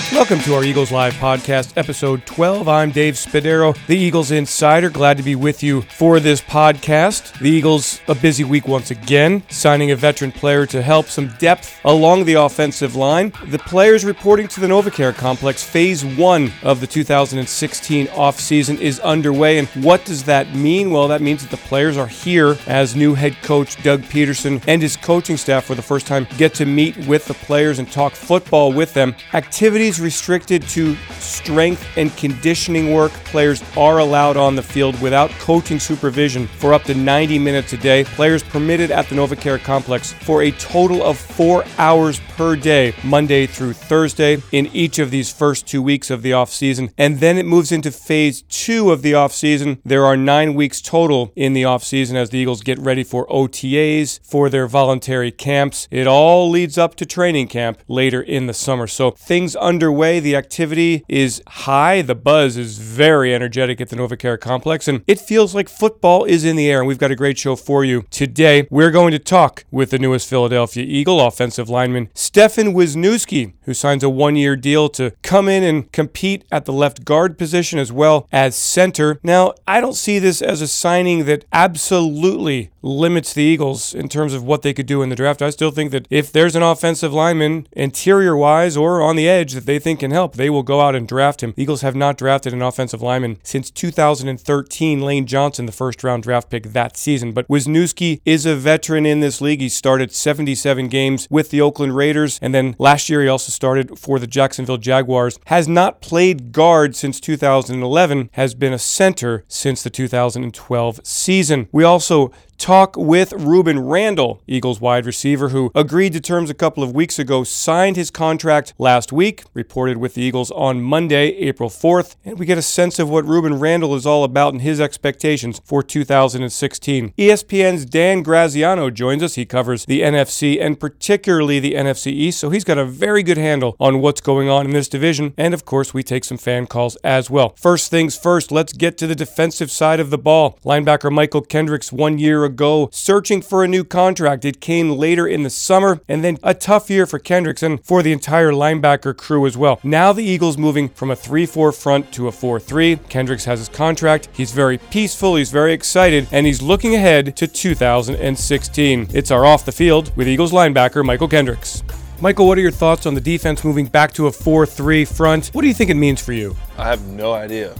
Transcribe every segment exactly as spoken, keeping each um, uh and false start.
Welcome to our Eagles Live podcast, episode twelve. I'm Dave Spadaro, the Eagles Insider. Glad to be with you for this podcast. The Eagles, a busy week once again, signing a veteran player to help some depth along the offensive line. The players reporting to the NovaCare Complex. Phase one of the two thousand sixteen offseason is underway. And what does that mean? Well, that means that the players are here as new head coach Doug Peterson and his coaching staff for the first time get to meet with the players and talk football with them. Activities restricted to strength and conditioning work. Players are allowed on the field without coaching supervision for up to ninety minutes a day. Players permitted at the NovaCare Complex for a total of four hours per day, Monday through Thursday, in each of these first two weeks of the offseason. And then it moves into phase two of the offseason. There are nine weeks total in the offseason as the Eagles get ready for O T As, for their voluntary camps. It all leads up to training camp later in the summer. So things underway. The activity is high. The buzz is very energetic at the NovaCare Complex, and it feels like football is in the air, and we've got a great show for you today. We're going to talk with the newest Philadelphia Eagle offensive lineman, Stefan Wisniewski, who signs a one-year deal to come in and compete at the left guard position as well as center. Now, I don't see this as a signing that absolutely limits the Eagles in terms of what they could do in the draft. I still think that if there's an offensive lineman, interior-wise or on the edge, that they think can help, they will go out and draft him. The Eagles have not drafted an offensive lineman since two thousand thirteen. Lane Johnson, the first-round draft pick that season. But Wisniewski is a veteran in this league. He started seventy-seven games with the Oakland Raiders, and then last year he also started for the Jacksonville Jaguars. Has not played guard since two thousand eleven, has been a center since the two thousand twelve season. We also talk with Rueben Randle, Eagles wide receiver, who agreed to terms a couple of weeks ago, signed his contract last week, reported with the Eagles on Monday, April fourth, and we get a sense of what Rueben Randle is all about and his expectations for two thousand sixteen. E S P N's Dan Graziano joins us. He covers the N F C and particularly the N F C East, so he's got a very good handle on what's going on in this division, and of course we take some fan calls as well. First things first, let's get to the defensive side of the ball. Linebacker Mychal Kendricks, one year ago, searching for a new contract. It came later in the summer, and then a tough year for Kendricks and for the entire linebacker crew as well. Now the Eagles moving from a three four front to a four three. Kendricks has his contract. He's very peaceful, he's very excited, and he's looking ahead to two thousand sixteen. It's our Off the Field with Eagles linebacker Mychal Kendricks. Mychal, what are your thoughts on the defense moving back to a four three front? What do you think it means for you? I have no idea.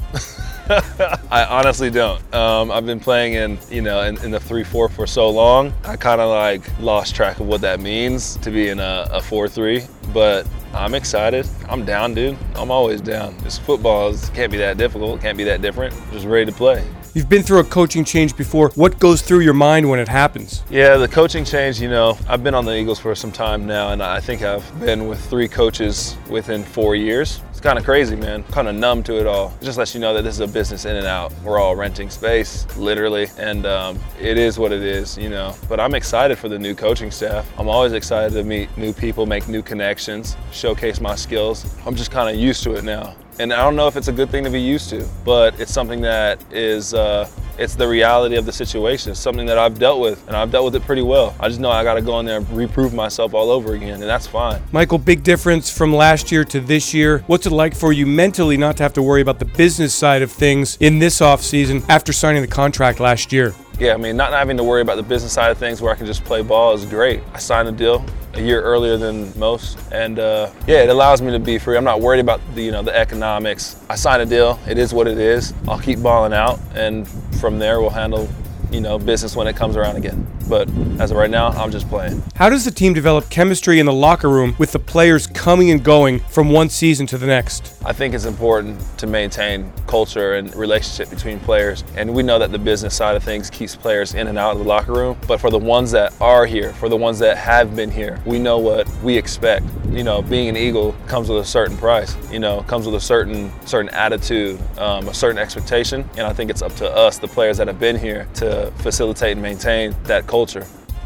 I honestly don't. Um, I've been playing in, you know, in, in the three four for so long. I kind of like lost track of what that means to be in a, a four three. But I'm excited. I'm down, dude. I'm always down. This football is, can't be that difficult. Can't be that different. Just ready to play. You've been through a coaching change before. What goes through your mind when it happens? Yeah, the coaching change, you know, I've been on the Eagles for some time now, and I think I've been with three coaches within four years. It's kind of crazy, man. Kind of numb to it all. It just lets you know that this is a business in and out. We're all renting space, literally, and um, it is what it is, you know. But I'm excited for the new coaching staff. I'm always excited to meet new people, make new connections, showcase my skills. I'm just kind of used to it now. And I don't know if it's a good thing to be used to, but it's something that is, uh, it's the reality of the situation. It's something that I've dealt with, and I've dealt with it pretty well. I just know I got to go in there and reprove myself all over again, and that's fine. Mychal, big difference from last year to this year. What's it like for you mentally not to have to worry about the business side of things in this offseason after signing the contract last year? Yeah, I mean, not having to worry about the business side of things where I can just play ball is great. I signed a deal a year earlier than most, and uh, yeah, it allows me to be free. I'm not worried about the, you know, the economics. I signed a deal. It is what it is. I'll keep balling out, and from there we'll handle, you know, business when it comes around again. But as of right now, I'm just playing. How does the team develop chemistry in the locker room with the players coming and going from one season to the next? I think it's important to maintain culture and relationship between players. And we know that the business side of things keeps players in and out of the locker room. But for the ones that are here, for the ones that have been here, we know what we expect. You know, being an Eagle comes with a certain price, you know, comes with a certain certain attitude, um, a certain expectation. And I think it's up to us, the players that have been here, to facilitate and maintain that culture.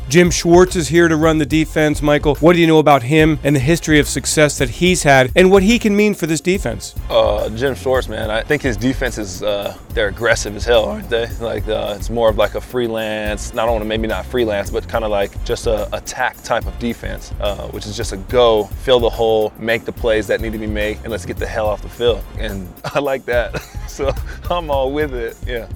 Jim Schwartz is here to run the defense. Michael, what do you know about him and the history of success that he's had and what he can mean for this defense? Uh, Jim Schwartz, man, I think his defense is, uh, they're aggressive as hell, aren't they? Like, uh, it's more of like a freelance, not only maybe not freelance, but kind of like just a attack type of defense, uh, which is just a go, fill the hole, make the plays that need to be made, and let's get the hell off the field. And I like that. So I'm all with it, yeah.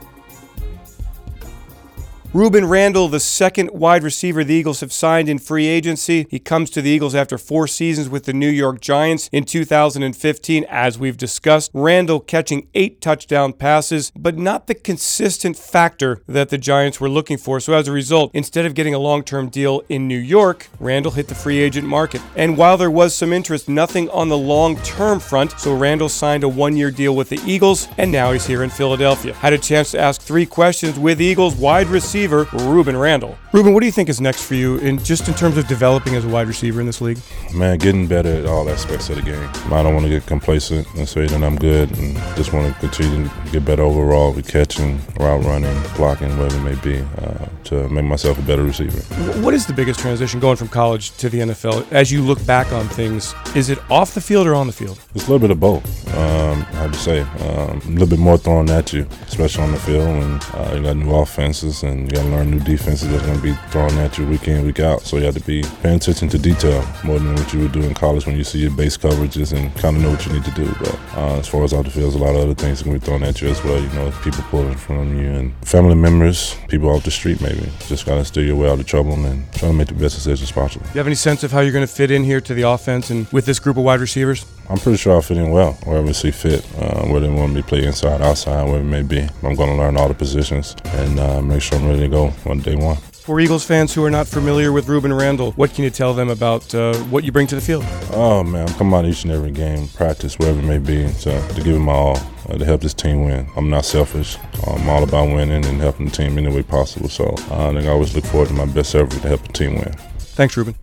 Rueben Randle, the second wide receiver the Eagles have signed in free agency. He comes to the Eagles after four seasons with the New York Giants in two thousand fifteen, as we've discussed. Randle catching eight touchdown passes, but not the consistent factor that the Giants were looking for. So as a result, instead of getting a long-term deal in New York, Randle hit the free agent market. And while there was some interest, nothing on the long-term front, so Randle signed a one-year deal with the Eagles, and now he's here in Philadelphia. Had a chance to ask three questions with Eagles wide receiver Rueben Randle. Rueben, what do you think is next for you in just in terms of developing as a wide receiver in this league? Man, getting better at all aspects of the game. I don't want to get complacent and say that I'm good, and just want to continue to get better overall with catching, route running, blocking, whatever it may be, uh, to make myself a better receiver. What is the biggest transition going from college to the N F L? As you look back on things, is it off the field or on the field? It's a little bit of both. Um, hard to say. Um, a little bit more thrown at you, especially on the field, and uh, you got new offenses and you got to learn new defenses that's going to be thrown at you week in, week out. So you have to be paying attention to detail more than what you would do in college when you see your base coverages and kind of know what you need to do. But uh, as far as off the field, there's a lot of other things that can be thrown at you as well. You know, people pulling from you and family members, people off the street maybe. Just got to steer your way out of trouble and try to make the best decisions possible. Do you have any sense of how you're going to fit in here to the offense and with this group of wide receivers? I'm pretty sure I'll fit in well, wherever I see fit, uh, whether they want me to play inside, outside, whatever it may be. I'm going to learn all the positions and uh, make sure I'm ready to go on day one. For Eagles fans who are not familiar with Rueben Randle, what can you tell them about uh, what you bring to the field? Oh, man, I come out each and every game, practice, wherever it may be, to, to give it my all, uh, to help this team win. I'm not selfish. I'm all about winning and helping the team any way possible. So uh, I think I always look forward to my best effort to help the team win. Thanks, Rueben.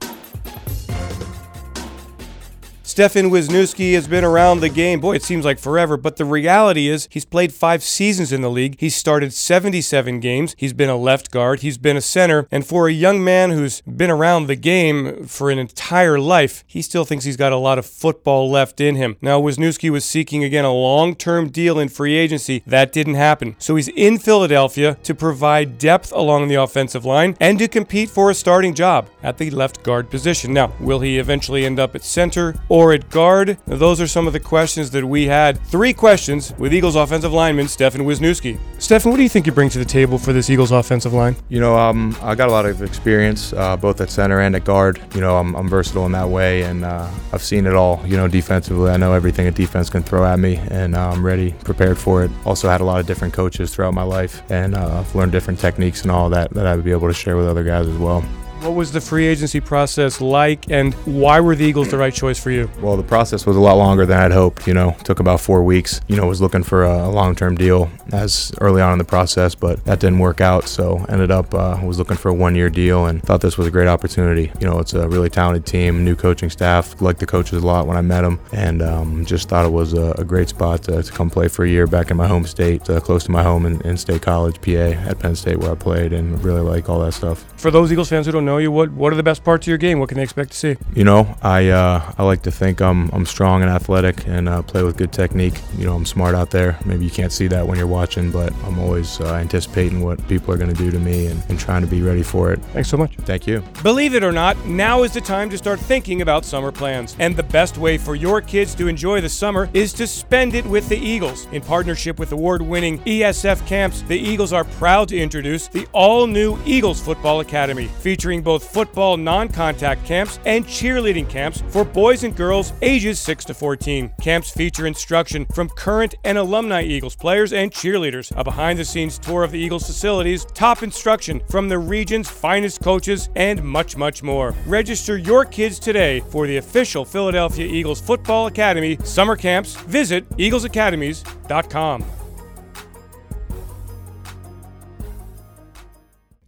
Stefan Wisniewski has been around the game. Boy, it seems like forever, but the reality is he's played five seasons in the league. He's started seventy-seven games. He's been a left guard. He's been a center. And for a young man who's been around the game for an entire life, he still thinks he's got a lot of football left in him. Now, Wisniewski was seeking, again, a long-term deal in free agency. That didn't happen. So he's in Philadelphia to provide depth along the offensive line and to compete for a starting job at the left guard position. Now, will he eventually end up at center or Or at guard? Now, those are some of the questions that we had. Three questions with Eagles offensive lineman Stefan Wisniewski. Stefan, what do you think you bring to the table for this Eagles offensive line? You know, um, I got a lot of experience uh, both at center and at guard. You know, I'm, I'm versatile in that way, and uh, I've seen it all. You know, defensively, I know everything a defense can throw at me, and uh, I'm ready, prepared for it. Also had a lot of different coaches throughout my life, and uh, I've learned different techniques and all that that I would be able to share with other guys as well. What was the free agency process like, and why were the Eagles the right choice for you? Well, the process was a lot longer than I'd hoped. You know, it took about four weeks. You know, was looking for a long-term deal as early on in the process, but that didn't work out. So ended up uh, was looking for a one-year deal and thought this was a great opportunity. You know, it's a really talented team, new coaching staff. Liked the coaches a lot when I met them, and um, just thought it was a, a great spot to, to come play for a year back in my home state, uh, close to my home in, in State College, P A, at Penn State, where I played, and really like all that stuff. For those Eagles fans who don't know you, what what are the best parts of your game? What can they expect to see? You know, I uh, I like to think I'm I'm strong and athletic and uh, play with good technique. You know, I'm smart out there. Maybe you can't see that when you're watching, but I'm always uh, anticipating what people are going to do to me and, and trying to be ready for it. Thanks so much. Thank you. Believe it or not, now is the time to start thinking about summer plans. And the best way for your kids to enjoy the summer is to spend it with the Eagles. In partnership with award-winning E S F Camps, the Eagles are proud to introduce the all-new Eagles Football Academy, featuring both football non-contact camps and cheerleading camps for boys and girls ages six to fourteen. Camps feature instruction from current and alumni Eagles players and cheerleaders, a behind-the-scenes tour of the Eagles facilities, top instruction from the region's finest coaches, and much, much more. Register your kids today for the official Philadelphia Eagles Football Academy summer camps. Visit eagles academies dot com.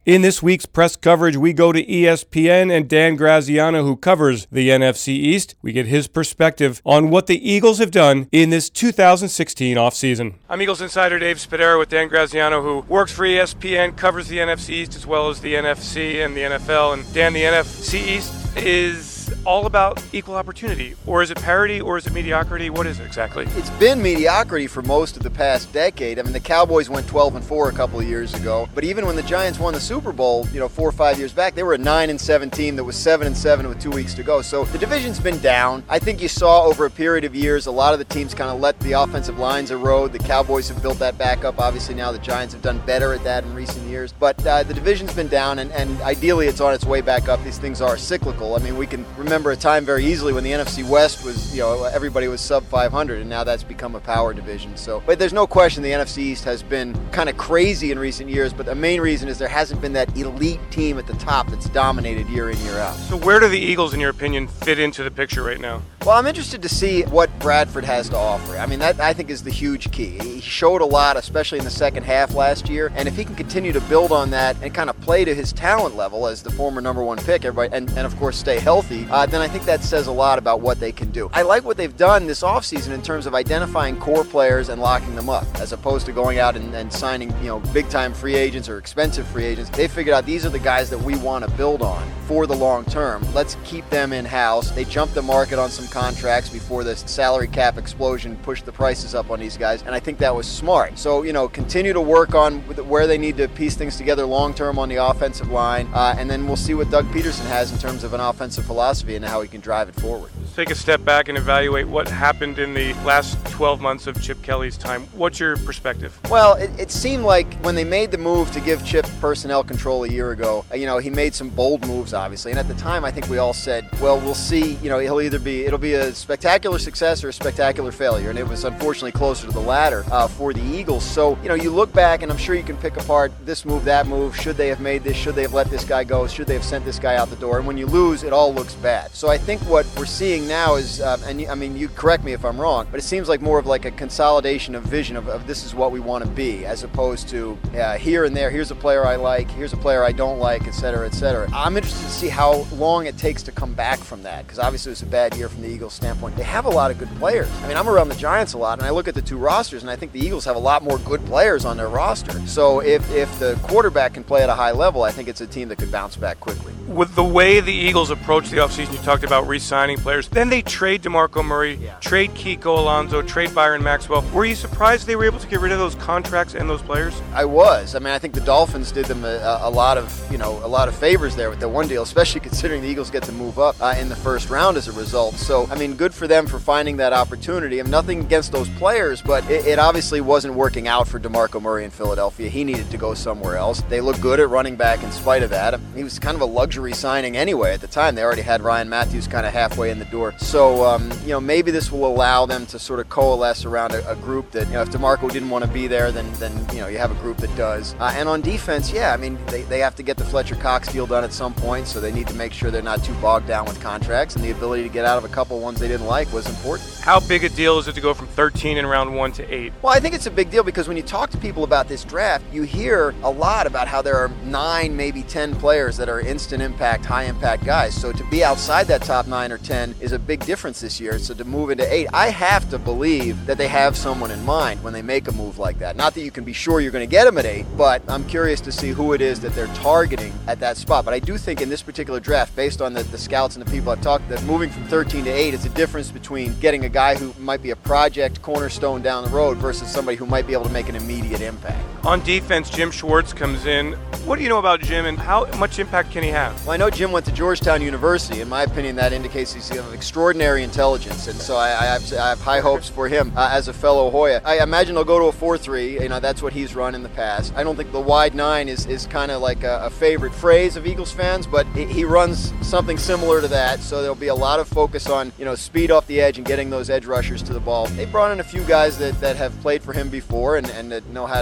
In this week's press coverage, we go to E S P N and Dan Graziano, who covers the N F C East. We get his perspective on what the Eagles have done in this two thousand sixteen offseason. I'm Eagles insider Dave Spadaro with Dan Graziano, who works for E S P N, covers the N F C East as well as the N F C and the N F L. And Dan, the N F C East is all about equal opportunity, or is it parity, or is it mediocrity? What is it exactly? It's been mediocrity for most of the past decade. I mean, the Cowboys went twelve and four a couple of years ago, but even when the Giants won the Super Bowl, you know, four or five years back, they were a nine and seven team that was seven and seven with two weeks to go. So the division's been down. I think you saw over a period of years, a lot of the teams kind of let the offensive lines erode. The Cowboys have built that back up. Obviously now the Giants have done better at that in recent years, but uh, the division's been down, and, and ideally it's on its way back up. These things are cyclical. I mean, we can remember a time very easily when the N F C West was, you know, everybody was sub five hundred, and now that's become a power division. So, but there's no question the N F C East has been kind of crazy in recent years, but the main reason is there hasn't been that elite team at the top that's dominated year in, year out. So where do the Eagles, in your opinion, fit into the picture right now? Well, I'm interested to see what Bradford has to offer. I mean, that I think is the huge key. He showed a lot, especially in the second half last year, and if he can continue to build on that and kind of play to his talent level as the former number one pick, everybody, and, and of course stay healthy, uh, then I think that says a lot about what they can do. I like what they've done this offseason in terms of identifying core players and locking them up, as opposed to going out and, and signing, you know, big-time free agents or expensive free agents. They figured out these are the guys that we want to build on for the long term. Let's keep them in-house. They jumped the market on some contracts before this salary cap explosion pushed the prices up on these guys, and I think that was smart. So, you know, continue to work on where they need to piece things together long-term on the offensive line, uh, and then we'll see what Doug Peterson has in terms of an offensive philosophy and how he can drive it forward. Let's take a step back and evaluate what happened in the last twelve months of Chip Kelly's time. What's your perspective? Well, it, it seemed like when they made the move to give Chip personnel control a year ago, you know, he made some bold moves, obviously. And at the time, I think we all said, well, we'll see, you know, he'll either be, it'll be a spectacular success or a spectacular failure. And it was unfortunately closer to the latter uh, for the Eagles. So, you know, you look back and I'm sure you can pick apart this move, that move. Should they have made this? Should they have let this guy go? Should they have sent this guy out the door? And when you lose, it all looks bad. So I think what we're seeing now is, uh, and you, I mean, you correct me if I'm wrong, but it seems like more of like a consolidation of vision of, of this is what we want to be, as opposed to uh, here and there, here's a player I like, here's a player I don't like, et cetera, et cetera. I'm interested to see how long it takes to come back from that, because obviously it was a bad year from the Eagles standpoint. They have a lot of good players. I mean, I'm around the Giants a lot, and I look at the two rosters, and I think the Eagles have a lot more good players on their roster. So if, if the quarterback can play at a high level, I think it's a team that could bounce back quickly. With the way the Eagles approached the offseason, you talked about re-signing players. Then they trade DeMarco Murray, yeah. trade Kiko Alonso, trade Byron Maxwell. Were you surprised they were able to get rid of those contracts and those players? I was. I mean, I think the Dolphins did them a, a lot of, you know, a lot of favors there with the one deal, especially considering the Eagles get to move up uh, in the first round as a result. So, I mean, good for them for finding that opportunity. I'm nothing against those players, but it, it obviously wasn't working out for DeMarco Murray in Philadelphia. He needed to go somewhere else. They look good at running back in spite of that. He was kind of a luxury signing anyway at the time. They already had Ryan Matthews kind of halfway in the door. So, um, you know, maybe this will allow them to sort of coalesce around a, a group that, you know, if DeMarco didn't want to be there, then, then you know, you have a group that does. Uh, and on defense, yeah, I mean, they, they have to get the Fletcher Cox deal done at some point, so they need to make sure they're not too bogged down with contracts, and the ability to get out of a couple ones they didn't like was important. How big a deal is it to go from thirteen in round one to eight? Well, I think it's a big deal because when you talk to people about this draft, you hear a lot about how there are nine, maybe ten players that are instant impact, high impact guys. So to be outside that top nine or ten is a big difference this year. So to move into eight, I have to believe that they have someone in mind when they make a move like that. Not that you can be sure you're going to get them at eight, but I'm curious to see who it is that they're targeting at that spot. But I do think in this particular draft, based on the, the scouts and the people I've talked to, that moving from thirteen to eight is a difference between getting a guy who might be a project cornerstone down the road versus somebody who might be able to make an immediate impact. On defense, Jim Schwartz comes in. What do you know about Jim, and how much impact can he have? Well, I know Jim went to Georgetown University. In my opinion, that indicates he's of extraordinary intelligence, and so I, I, have, I have high hopes for him uh, as a fellow Hoya. I imagine he'll go to a four three. You know, that's what he's run in the past. I don't think the wide nine is, is kind of like a, a favorite phrase of Eagles fans, but he runs something similar to that, so there'll be a lot of focus on, you know, speed off the edge and getting those edge rushers to the ball. They brought in a few guys that, that have played for him before and, and that know how to speak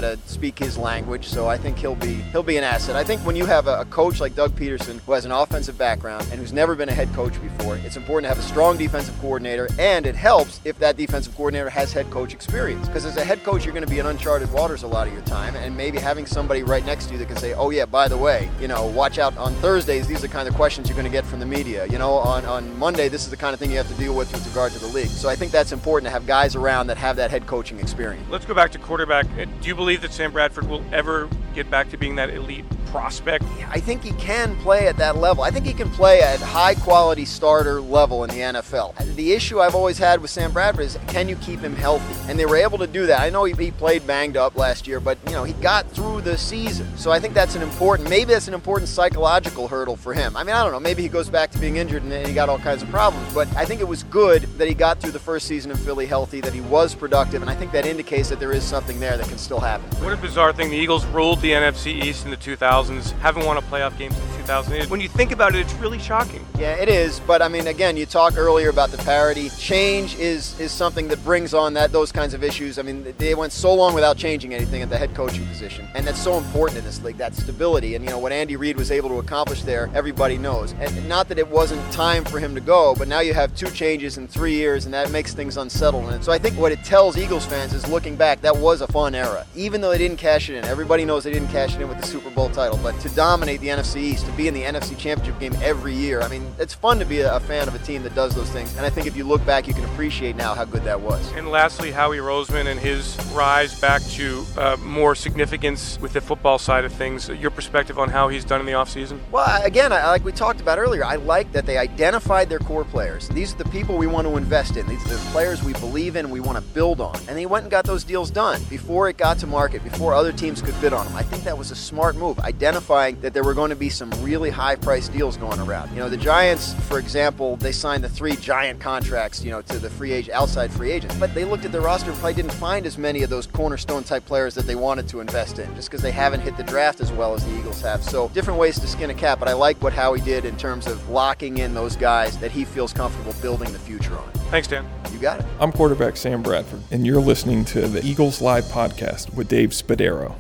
speak his language, so I think he'll be he'll be an asset. I think when you have a, a coach like Doug Peterson, who has an offensive background and who's never been a head coach before, it's important to have a strong defensive coordinator, and it helps if that defensive coordinator has head coach experience. Because as a head coach, you're going to be in uncharted waters a lot of your time, and maybe having somebody right next to you that can say, oh yeah, by the way, you know, watch out on Thursdays, these are the kind of questions you're going to get from the media. You know, on, on Monday, this is the kind of thing you have to deal with with regard to the league. So I think that's important to have guys around that have that head coaching experience. Let's go back to quarterback. Do you believe that Sam Bradford will ever get back to being that elite prospect? I think he can play at that level. I think he can play at high quality starter level in the N F L. The issue I've always had with Sam Bradford is, can you keep him healthy? And they were able to do that. I know he, he played banged up last year, but you know, he got through the season. So I think that's an important, maybe that's an important psychological hurdle for him. I mean, I don't know, maybe he goes back to being injured and he got all kinds of problems, but I think it was good that he got through the first season in Philly healthy, that he was productive, and I think that indicates that there is something there that can still happen. What a bizarre thing. The Eagles ruled the N F C East in the two thousands, haven't won a playoff game since two thousand eight. When you think about it, it's really shocking. Yeah, it is, but I mean, again, you talked earlier about the parity. Change is is something that brings on that those kinds of issues. I mean, they went so long without changing anything at the head coaching position, and that's so important in this league, that stability. And you know, what Andy Reid was able to accomplish there, everybody knows. And not that it wasn't time for him to go, but now you have two changes in three years, and that makes things unsettled. And so I think what it tells Eagles fans is, looking back, that was a fun era. Even though they didn't cash it in, everybody knows they didn't cash it in with the Super Bowl title, but to dominate the N F C East, to be in the N F C Championship game every year, I mean, it's fun to be a fan of a team that does those things. And I think if you look back, you can appreciate now how good that was. And lastly, Howie Roseman and his rise back to uh, more significance with the football side of things. Your perspective on how he's done in the offseason? Well, again, I, like we talked about earlier, I like that they identified their core players. These are the people we want to invest in. These are the players we believe in, we want to build on. And they went and got those deals done before it got to market, before other teams could bid on them. I think that was a smart move, identifying that there were going to be some really high-priced deals going around. You know, the Giants, for example, they signed the three giant contracts, you know, to the free agent, outside free agents. But they looked at their roster and probably didn't find as many of those cornerstone-type players that they wanted to invest in, just because they haven't hit the draft as well as the Eagles have. So different ways to skin a cat, but I like what Howie did in terms of locking in those guys that he feels comfortable building the future on. Thanks, Dan. You got it. I'm quarterback Sam Bradford, and you're listening to the Eagles Live Podcast with Dave Spadaro.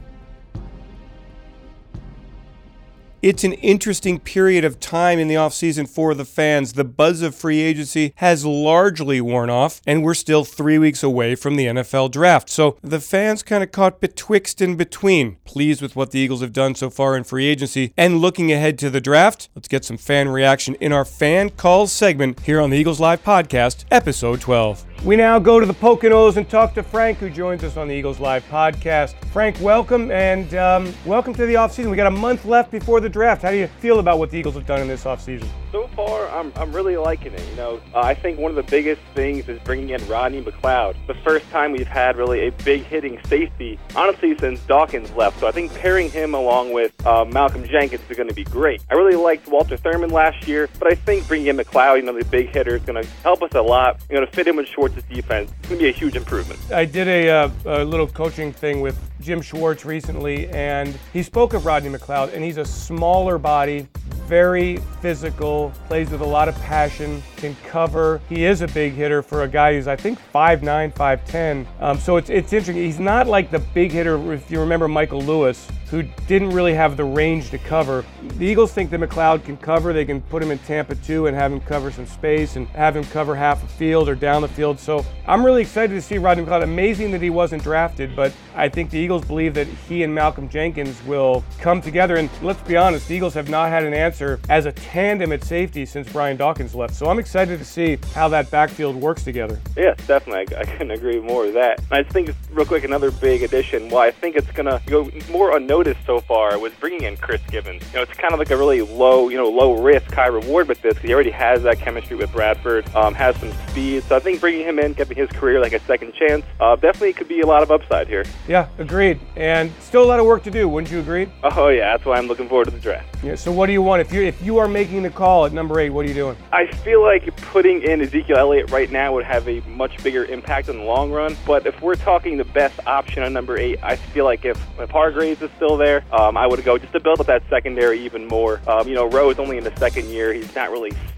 It's an interesting period of time in the offseason for the fans. The buzz of free agency has largely worn off, and we're still three weeks away from the N F L draft. So the fans kind of caught betwixt and between. Pleased with what the Eagles have done so far in free agency and looking ahead to the draft. Let's get some fan reaction in our Fan Calls segment here on the Eagles Live Podcast, Episode twelve. We now go to the Poconos and talk to Frank, who joins us on the Eagles Live Podcast. Frank, welcome, and um, welcome to the offseason. We got a month left before the draft. How do you feel about what the Eagles have done in this offseason? So far, I'm I'm really liking it. You know, uh, I think one of the biggest things is bringing in Rodney McLeod. The first time we've had really a big hitting safety, honestly, since Dawkins left. So I think pairing him along with uh, Malcolm Jenkins is going to be great. I really liked Walter Thurman last year, but I think bringing in McLeod, you know, the big hitter, is going to help us a lot. You know, to fit in with Schwartz's defense, it's going to be a huge improvement. I did a, uh, a little coaching thing with Jim Schwartz recently, and he spoke of Rodney McLeod, and he's a smaller body, very physical, plays with a lot of passion, can cover. He is a big hitter for a guy who's, I think, five nine, five ten. Um, so it's it's interesting. He's not like the big hitter, if you remember Michael Lewis, who didn't really have the range to cover. The Eagles think that McLeod can cover. They can put him in Tampa too and have him cover some space and have him cover half a field or down the field. So I'm really excited to see Rodney McLeod. Amazing that he wasn't drafted, but I think the Eagles believe that he and Malcolm Jenkins will come together. And let's be honest, the Eagles have not had an answer as a tandem at safety since Brian Dawkins left. So I'm excited to see how that backfield works together. Yes, definitely. I, I couldn't agree more with that. And I just think, real quick, another big addition, why I think it's going to go more unnoticed so far, was bringing in Chris Gibbons. You know, it's kind of like a really low, you know, low risk, high reward with this. He already has that chemistry with Bradford, um, has some speed. So I think bringing him in, giving his career like a second chance, uh, definitely could be a lot of upside here. Yeah, agreed. And still a lot of work to do. Wouldn't you agree? Oh yeah, that's why I'm looking forward to the draft. Yeah. So what do you want if you if you are making the call at number eight? What are you doing? I feel like putting in Ezekiel Elliott right now would have a much bigger impact in the long run. But if we're talking the best option on number eight, I feel like if, if Hargraves is still there, um, I would go just to build up that secondary even more. Um, you know, Rowe is only in the second year. He's not really set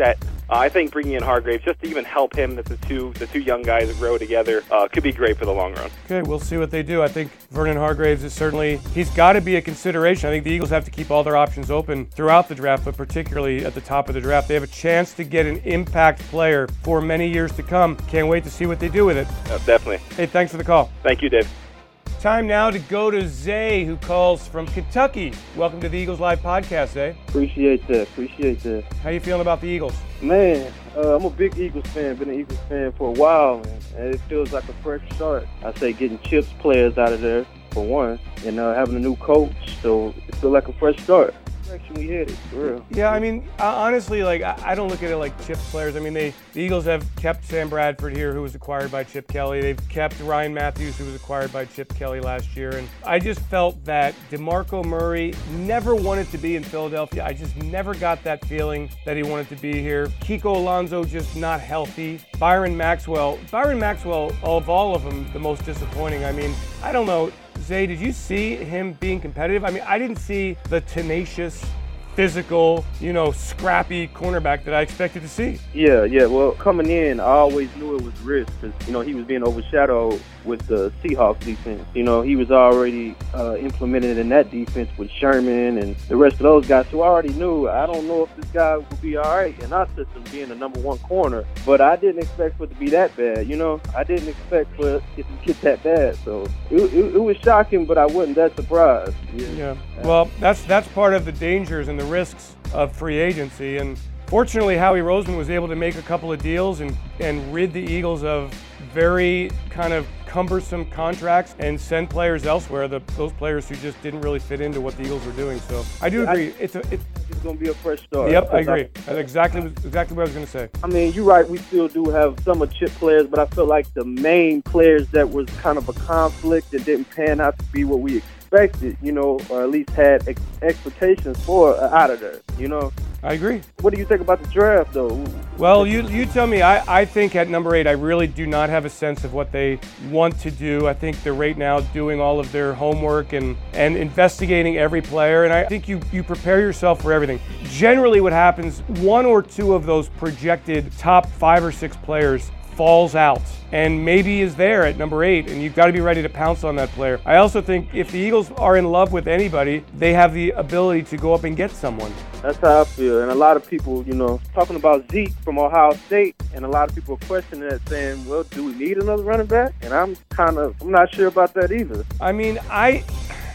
uh, I think bringing in Hargraves just to even help him, that the two the two young guys grow together, uh, could be great for the long run. Okay, we'll see what they do. I think Vernon Hargraves is certainly, he's got to be a consideration. I think the Eagles have to keep all their options open throughout the draft, but particularly at the top of the draft. They have a chance to get an impact player for many years to come. Can't wait to see what they do with it. Uh, definitely. Hey, thanks for the call. Thank you, Dave. Time now to go to Zay, who calls from Kentucky. Welcome to the Eagles Live podcast, Zay. Appreciate that. Appreciate that. How you feeling about the Eagles? Man, uh, I'm a big Eagles fan. Been an Eagles fan for a while, man. And it feels like a fresh start. I say getting Chip's players out of there, for one, and uh, having a new coach. So it feels like a fresh start. Direction we headed, for real. Yeah, I mean, honestly, like I don't look at it like Chip players. I mean, they the Eagles have kept Sam Bradford here, who was acquired by Chip Kelly. They've kept Ryan Matthews, who was acquired by Chip Kelly last year. And I just felt that DeMarco Murray never wanted to be in Philadelphia. I just never got that feeling that he wanted to be here. Kiko Alonso just not healthy. Byron Maxwell. Byron Maxwell, of all of them, the most disappointing. I mean, I don't know. Zay, did you see him being competitive? I mean, I didn't see the tenacious, physical, you know, scrappy cornerback that I expected to see. Yeah, yeah. Well, coming in, I always knew it was risk because, you know, he was being overshadowed with the Seahawks defense. You know, he was already uh, implemented in that defense with Sherman and the rest of those guys. So I already knew, I don't know if this guy would be all right in our system being the number one corner. But I didn't expect for it to be that bad, you know. I didn't expect for it to get that bad. So it, it, it was shocking, but I wasn't that surprised. Yeah. yeah. Well, that's that's part of the dangers and the risks of free agency. And fortunately, Howie Roseman was able to make a couple of deals and, and rid the Eagles of very kind of cumbersome contracts and send players elsewhere, the, those players who just didn't really fit into what the Eagles were doing. So I do agree. I, it's a, it's, it's going to be a fresh start. Yep, I agree. That's exactly, exactly what I was going to say. I mean, you're right. We still do have some of Chip players, but I feel like the main players that was kind of a conflict that didn't pan out to be what we expected, you know, or at least had ex- expectations for uh, out of there, you know. I agree. What do you think about the draft, though? Well, you you tell me. I, I think at number eight, I really do not have a sense of what they want to do. I think they're right now doing all of their homework and, and investigating every player. And I think you, you prepare yourself for everything. Generally what happens, one or two of those projected top five or six players falls out and maybe is there at number eight, and you've got to be ready to pounce on that player. I also think if the Eagles are in love with anybody, they have the ability to go up and get someone. That's how I feel. And a lot of people, you know, talking about Zeke from Ohio State, and a lot of people are questioning that, saying, well, do we need another running back? And I'm kind of, I'm not sure about that either. I mean, I...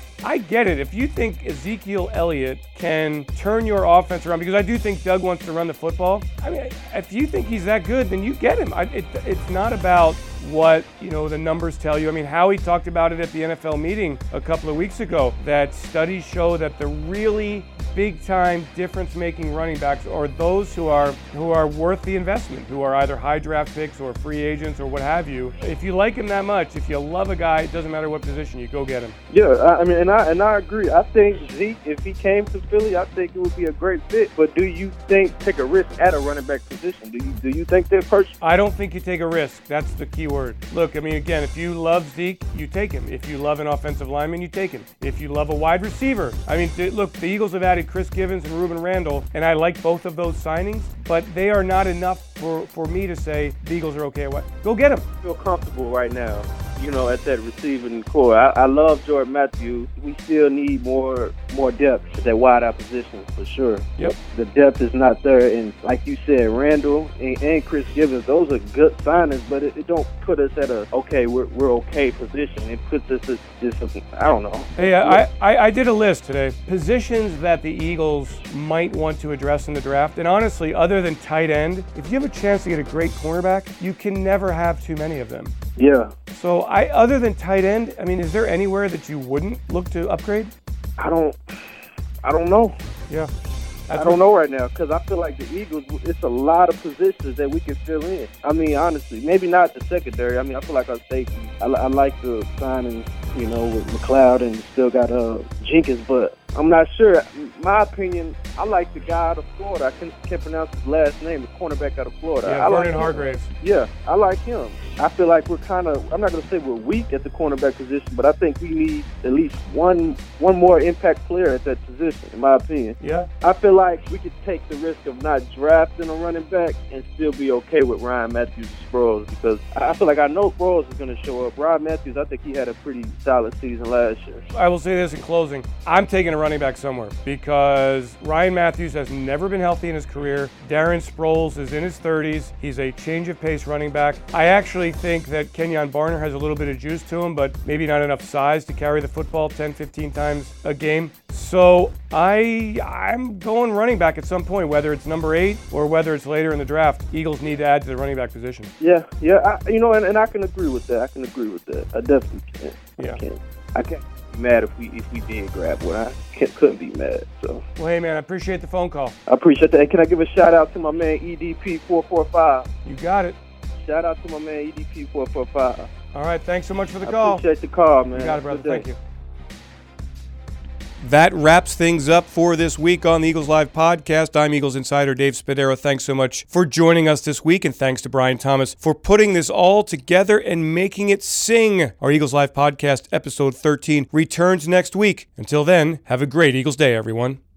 I get it. If you think Ezekiel Elliott can turn your offense around, because I do think Doug wants to run the football. I mean, if you think he's that good, then you get him. I, it, it's not about what, you know, the numbers tell you. I mean, Howie talked about it at the N F L meeting a couple of weeks ago, that studies show that the really big-time difference-making running backs are those who are who are worth the investment, who are either high draft picks or free agents or what have you. If you like him that much, if you love a guy, it doesn't matter what position, you go get him. Yeah, I mean, and I and I agree. I think Zeke, if he came to Philly, I think it would be a great fit. But do you think take a risk at a running back position? Do you do you think they're purchased? I don't think you take a risk. That's the key word. Look, I mean, again, if you love Zeke, you take him. If you love an offensive lineman, you take him. If you love a wide receiver, I mean, th- look, the Eagles have added Chris Givens and Ruben Randall, and I like both of those signings, but they are not enough for, for me to say the Eagles are okay at what. Go get them. I feel comfortable right now, you know, at that receiving core. I, I love Jordan Matthews. We still need more more depth at that wide out position for sure. Yep. The depth is not there, and like you said, Randall and, and Chris Givens, those are good signings, but it, it don't put us at a okay, we're we're okay position. It puts us at just a, I don't know. Hey, I, I I did a list today, positions that the Eagles might want to address in the draft, and honestly, other than tight end, if you have a chance to get a great cornerback, you can never have too many of them. Yeah. So, I other than tight end, I mean, is there anywhere that you wouldn't look to upgrade? I don't, I don't know. Yeah. That's I don't know right now because I feel like the Eagles, it's a lot of positions that we can fill in. I mean, honestly, maybe not the secondary. I mean, I feel like our safety. I, I like the signing, you know, with McLeod and still got uh, Jenkins, but I'm not sure. My opinion, I like the guy out of Florida. I can't, can't pronounce his last name, the cornerback out of Florida. Yeah, I Vernon like Hargraves. Yeah, I like him. I feel like we're kind of, I'm not going to say we're weak at the cornerback position, but I think we need at least one one more impact player at that position, in my opinion. Yeah. I feel like we could take the risk of not drafting a running back and still be okay with Ryan Matthews and Sproles, because I feel like I know Sproles is going to show up. Ryan Matthews, I think he had a pretty solid season last year. I will say this in closing. I'm taking a running back somewhere because Ryan Matthews has never been healthy in his career. Darren Sproles is in his thirties. He's a change of pace running back. I actually think that Kenyon Barner has a little bit of juice to him, but maybe not enough size to carry the football ten, fifteen times a game. So I, I'm going running back at some point, whether it's number eight or whether it's later in the draft. Eagles need to add to the running back position. Yeah, yeah, I, you know, and, and I can agree with that. I can agree with that. I definitely can. Yeah. I can. I can't be mad if we if we did grab one. I can't, couldn't be mad. So. Well, hey man, I appreciate the phone call. I appreciate that. And can I give a shout out to my man E D P four four five? You got it. Shout out to my man E D P four four five. All right, thanks so much for the I call. appreciate the call, man. You got it, brother. Good day. Thank you. That wraps things up for this week on the Eagles Live podcast. I'm Eagles Insider Dave Spadaro. Thanks so much for joining us this week, and thanks to Brian Thomas for putting this all together and making it sing. Our Eagles Live podcast, episode thirteen, returns next week. Until then, have a great Eagles day, everyone.